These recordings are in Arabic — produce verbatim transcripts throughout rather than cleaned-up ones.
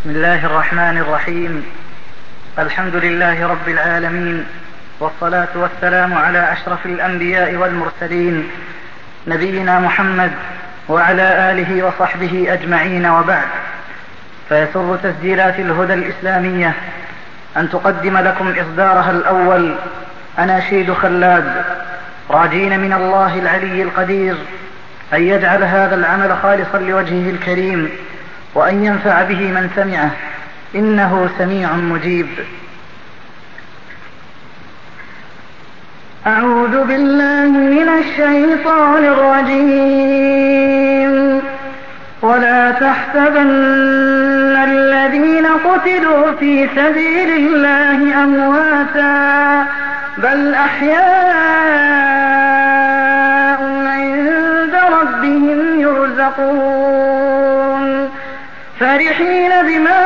بسم الله الرحمن الرحيم. الحمد لله رب العالمين، والصلاة والسلام على أشرف الأنبياء والمرسلين نبينا محمد وعلى آله وصحبه أجمعين، وبعد. فيسر تسجيلات الهدى الإسلامية أن تقدم لكم إصدارها الأول أناشيد خلاد، راجين من الله العلي القدير أن يجعل هذا العمل خالصا لوجهه الكريم، وأن ينفع به من سمعه، إنه سميع مجيب. أعوذ بالله من الشيطان الرجيم. ولا تحسبن الذين قتلوا في سبيل الله أمواتا، بل أحياء عند ربهم يرزقون، فرحين بما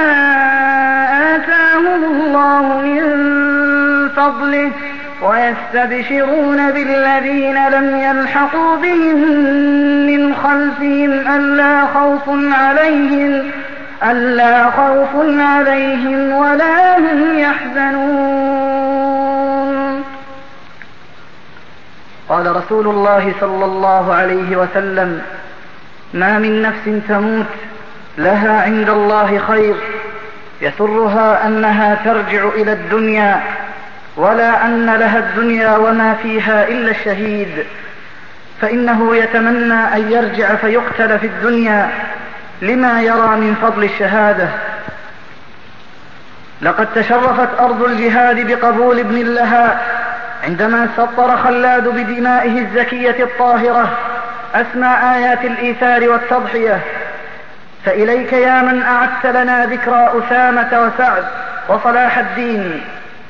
آتاهم الله من فضله، ويستبشرون بالذين لم يلحقوا بهم من خلفهم ألا خوف عليهم ألا خوف عليهم ولا هم يحزنون. قال رسول الله صلى الله عليه وسلم: ما من نفس تموت لها عند الله خير يسرها أنها ترجع إلى الدنيا، ولا أن لها الدنيا وما فيها إلا الشهيد، فإنه يتمنى أن يرجع فيقتل في الدنيا لما يرى من فضل الشهادة. لقد تشرفت أرض الجهاد بقبول ابن لها عندما سطر خلاد بدمائه الزكية الطاهرة أسمى آيات الإيثار والتضحية. فإليك يا من أعدت لنا ذكرى أسامة وسعد وصلاح الدين.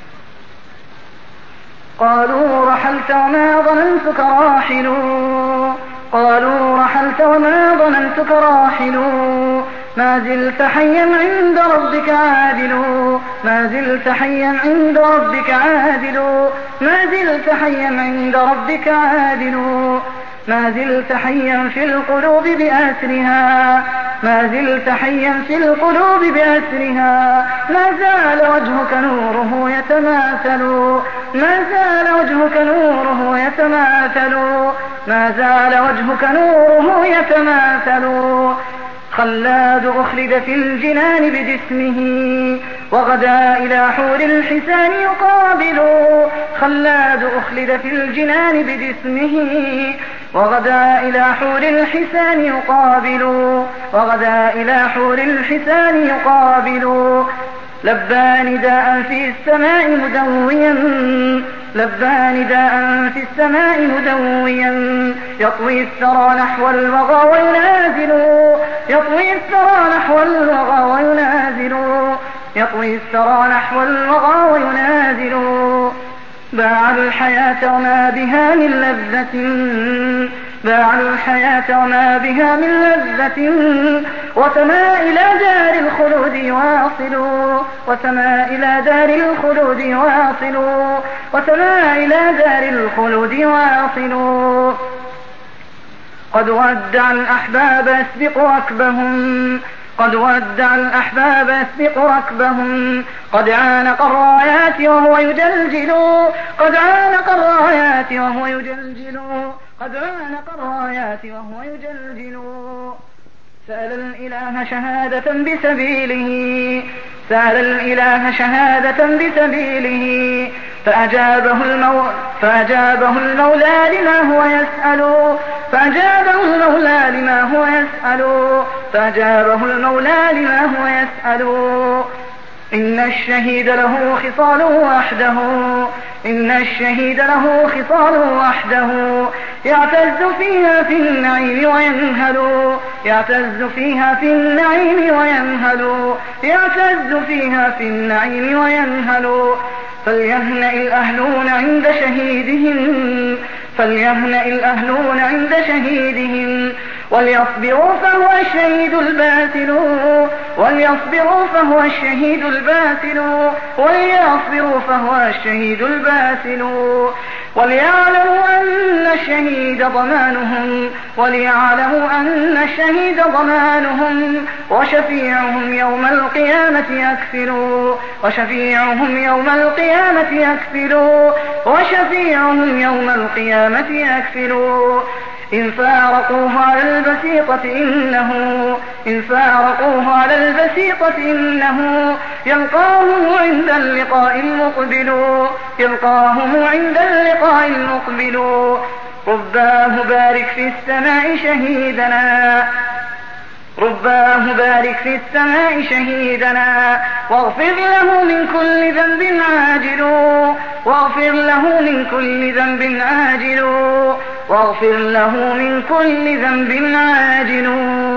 قالوا رحلت وما ظننتك راحل قالوا رحلت وما ظننتك راحل ما زلت حيا عند ربك عادل ما زلت حيا عند ربك عادل ما زلت حيا عند ربك عادل ما زلت حيا في القلوب بأسرها ما زلت حيا في القلوب بأسرها ما زال وجهك نوره يتماثل ما زال وجهك نوره يتماثل ما زال وجهك نوره يتماثل خلاد أخلد في الجنان بجسمه وغدا إلى حور الحسان يقابل خلاد أخلد في الجنان بجسمه وغدا إلى حور الحسان يقابل وغدا إلى حور الحسان يقابل لبى نداء في السماء مدويا لبى نداء في السماء مدويا يطوي الثرى نحو الوغى وينازل يطوي الثرى نحو الوغى وينازل يطوي الثرى نحو الوغى وينازل باع الحياة وما بها من لذة باع الحياة وما بها من لذة وسما إلى دار الخلود واصل وسما إلى دار الخلود واصل وسما إلى دار الخلود واصل قد ودع الأحباب يسبق ركبهم قد ودع الأحباب يسبق ركبهم قد عانق الرايات وهو يجلجل قد عانق الرايات وهو يجلجل قد عانق الرايات وهو يجلجل سأل الإله شهادة بسبيله سأل الإله شهادة بسبيله فأجابه المولى فأجابه المولى لما هو يسأل فأجابه المولى لما هو يسأل فأجابه المولى لما هو يسأل إن الشهيد له خصال وحده إن الشهيد له خصال وحده يعتز فيها في النعيم وينهل يعتز فيها في النعيم وينهل يعتز فيها في النعيم وينهل فليهنأ الأهلون عند شهيدهم فليهنأ الأهلون عند شهيدهم وليصبروا فهو الشهيد الباسل وليصبروا فهو الشهيد الباسل وليصبروا فهو الشهيد الباسل وليعلموا أن الشهيد ضمانهم وليعلموا أن الشهيد ضمانهم وشفيعهم يوم القيامة أكفلوا وشفيعهم يوم القيامة أكفلوا وشفيعهم يوم القيامة أكفلوا إن فارقوه على البسيطة إنه إن فارقوه على البسيطة إنه يلقاهم عند اللقاء المقبل يلقاهم عند اللقاء المقبل رباه بارك في السماء شهيدنا رباه بارك في السماء شهيدنا واغفر له من كل ذنب عاجل واغفر له من كل ذنب عاجل واغفر له من كل ذنب عاجل